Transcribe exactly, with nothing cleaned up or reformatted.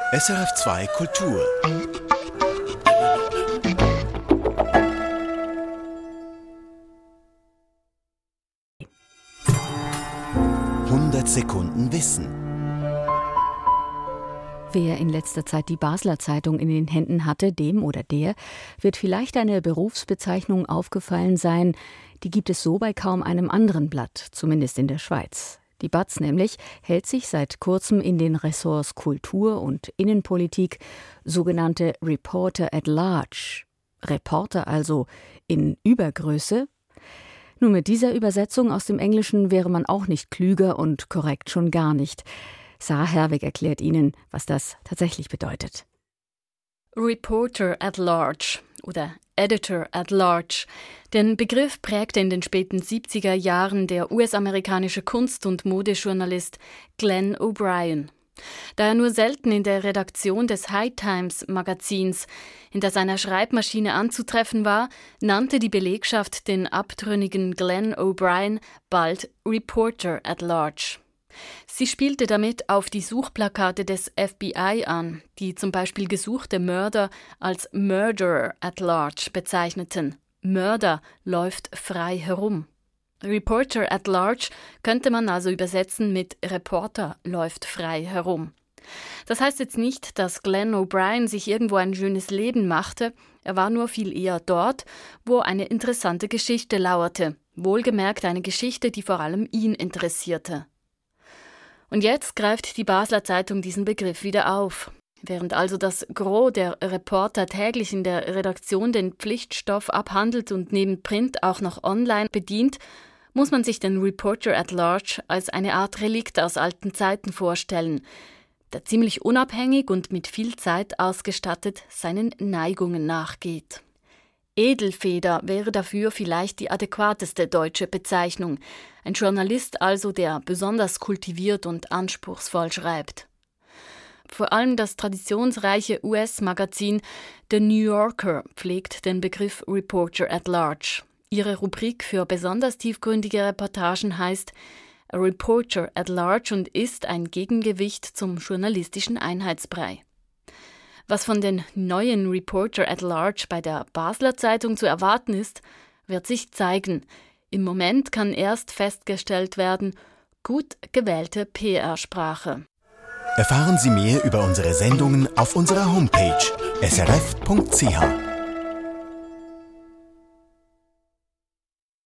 S R F zwei Kultur. hundert Sekunden Wissen. Wer in letzter Zeit die Basler Zeitung in den Händen hatte, dem oder der, wird vielleicht eine Berufsbezeichnung aufgefallen sein, die gibt es so bei kaum einem anderen Blatt, zumindest in der Schweiz. Die B A Z nämlich hält sich seit kurzem in den Ressorts Kultur und Innenpolitik sogenannte Reporter at Large. Reporter also in Übergröße. Nun, mit dieser Übersetzung aus dem Englischen wäre man auch nicht klüger und korrekt schon gar nicht. Sarah Herwig erklärt Ihnen, was das tatsächlich bedeutet. Reporter at Large oder Editor at Large. Den Begriff prägte in den späten siebziger Jahren der U S-amerikanische Kunst- und Modejournalist Glenn O'Brien. Da er nur selten in der Redaktion des High Times Magazins hinter seiner Schreibmaschine anzutreffen war, nannte die Belegschaft den abtrünnigen Glenn O'Brien bald Reporter at Large. Sie spielte damit auf die Suchplakate des F B I an, die zum Beispiel gesuchte Mörder als Murderer at Large bezeichneten. Mörder läuft frei herum. Reporter at Large könnte man also übersetzen mit Reporter läuft frei herum. Das heißt jetzt nicht, dass Glenn O'Brien sich irgendwo ein schönes Leben machte. Er war nur viel eher dort, wo eine interessante Geschichte lauerte. Wohlgemerkt eine Geschichte, die vor allem ihn interessierte. Und jetzt greift die Basler Zeitung diesen Begriff wieder auf. Während also das Gros der Reporter täglich in der Redaktion den Pflichtstoff abhandelt und neben Print auch noch online bedient, muss man sich den Reporter at Large als eine Art Relikt aus alten Zeiten vorstellen, der ziemlich unabhängig und mit viel Zeit ausgestattet seinen Neigungen nachgeht. Edelfeder wäre dafür vielleicht die adäquateste deutsche Bezeichnung. Ein Journalist also, der besonders kultiviert und anspruchsvoll schreibt. Vor allem das traditionsreiche U S-Magazin The New Yorker pflegt den Begriff Reporter at Large. Ihre Rubrik für besonders tiefgründige Reportagen heißt A Reporter at Large und ist ein Gegengewicht zum journalistischen Einheitsbrei. Was von den neuen Reporter at Large bei der Basler Zeitung zu erwarten ist, wird sich zeigen. Im Moment kann erst festgestellt werden, gut gewählte P R-Sprache. Erfahren Sie mehr über unsere Sendungen auf unserer Homepage s r f punkt c h.